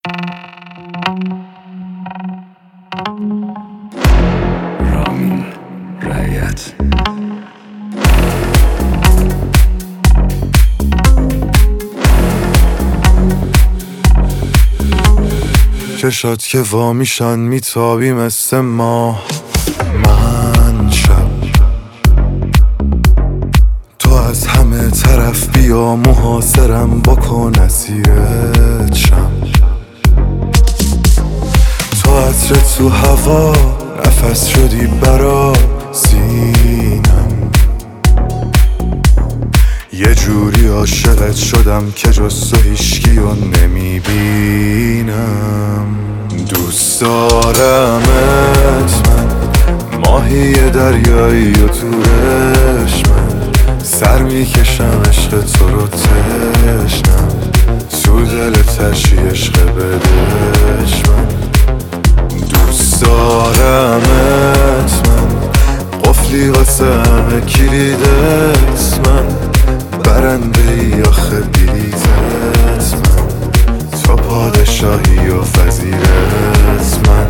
رامین رایت چشات که وا میشن میتابی مثل ماه. من شب تو از همه طرف بیا محاصرم بکن اسیرت شم. تو عطر تو هوا نفس شدی برا سینم. یه جوری عاشقت شدم که جز تو هیچکیو نمیبینم. دوست دارمت من، ماهی دریایی و تورش من. سر میکشم عشق تو رو تشنم، تو دلت عشق بدش من. دوست دارمت من، قفلی واسه همه کلیدت من. برنده ای آخه بلیتت من، تو پادشاهی و وزیرت من.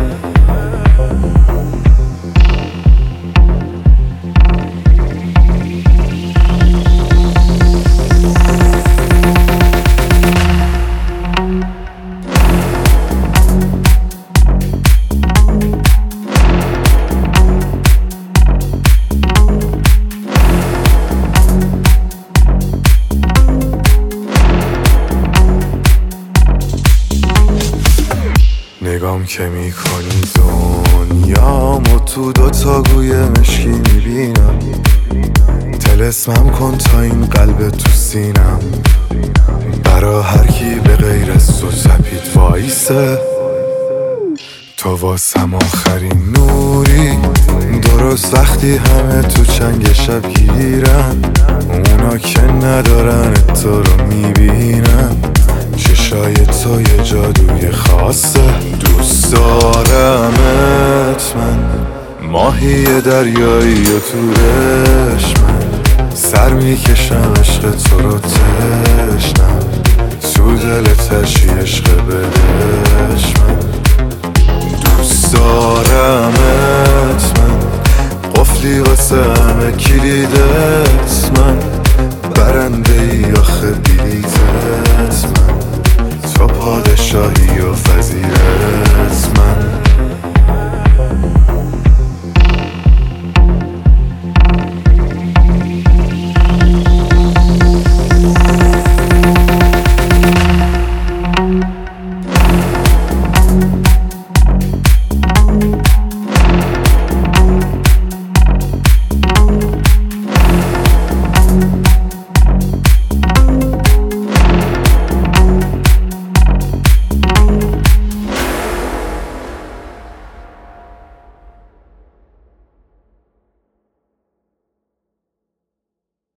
نگام که میکنی دنیامو تو دوتا گوی مشکی میبینم. طلسمم کن تا این قلب تو سینم، برا هر کی به غیر از تو تپید وایسه. تو واسم آخرین نوری، درست وقتی همه تو چنگ شب گیرن. اونا که ندارن تو رو میبینن، چشای تو یه جادوی خاصه. دوست دارمت من، ماهی دریایی و تورش من. سر میکشم عشق تو رو تشنم، تو دلت عشق بدش من. دوست دارمت من، قفلی واسه همه کلیدت من. برنده ای آخه بلیتت من، تو پادشاهی و وزیرت